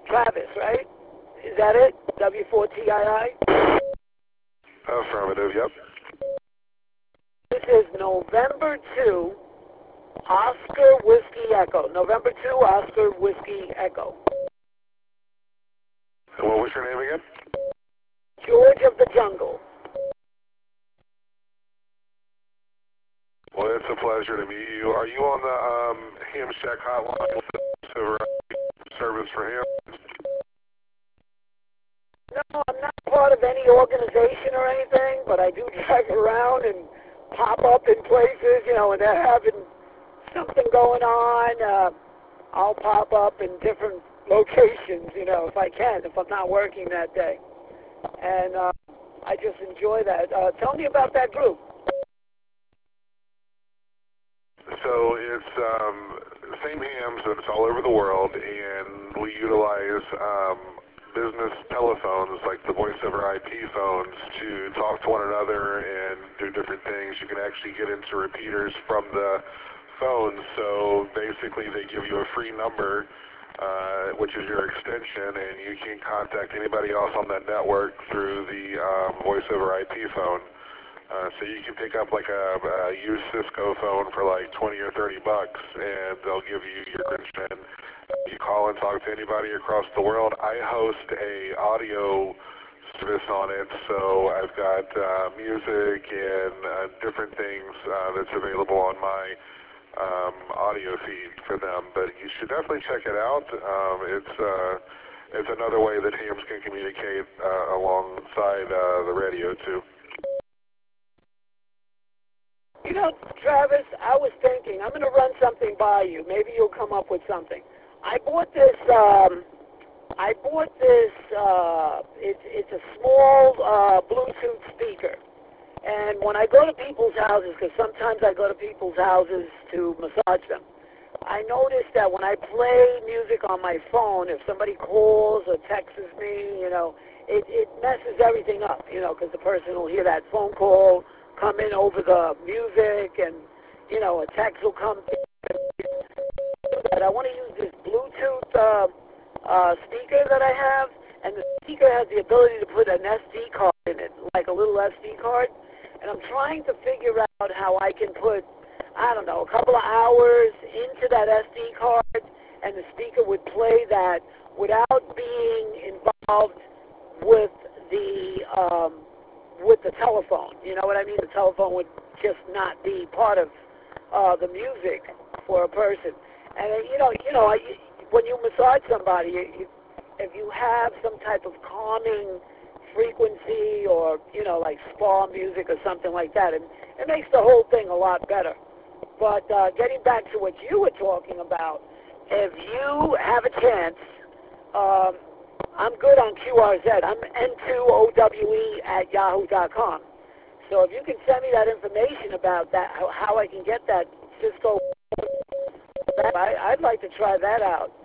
Travis, right? Is that it? W4TII? Affirmative, yep. This is November 2, Oscar Whiskey Echo. November 2, Oscar Whiskey Echo. And what was your name again? George of the Jungle. Well, it's a pleasure to meet you. Are you on the Ham Shack hotline with the service for him? No, I'm not part of any organization or anything, but I do drive around and pop up in places, you know, when they're having something going on. I'll pop up in different locations, you know, if I can, if I'm not working that day. And I just enjoy that. Tell me about that group. So it's the same hams, but it's all over the world, and we utilize business telephones, like the voice over IP phones, to talk to one another and do different things. You can actually get into repeaters from the phones, so basically they give you a free number, which is your extension, and you can contact anybody else on that network through the voice over IP phone. So you can pick up like a used Cisco phone for like 20 or 30 bucks, and they'll give you your extension. You call and talk to anybody across the world. I host a audio service on it, so I've got music and different things that's available on my audio feed for them. But you should definitely check it out. It's another way that hams can communicate alongside the radio too. You know, Travis, I was thinking, I'm going to run something by you. Maybe you'll come up with something. I bought this, it's a small Bluetooth speaker. And when I go to people's houses, because sometimes I go to people's houses to massage them, I notice that when I play music on my phone, if somebody calls or texts me, you know, it messes everything up, you know, because the person will hear that phone call come in over the music, and, you know, a text will come in. But I want to use this Bluetooth speaker that I have, and the speaker has the ability to put an SD card in it, like a little SD card, and I'm trying to figure out how I can put, I don't know, a couple of hours into that SD card, and the speaker would play that without being involved with the telephone. You know what I mean? The telephone would just not be part of the music for a person. And when you massage somebody, if you have some type of calming frequency, or, you know, like spa music or something like that, it makes the whole thing a lot better. But getting back to what you were talking about, if you have a chance, I'm good on QRZ. I'm N2OWE@yahoo.com. So if you can send me that information about that, how I can get that Cisco, I'd like to try that out.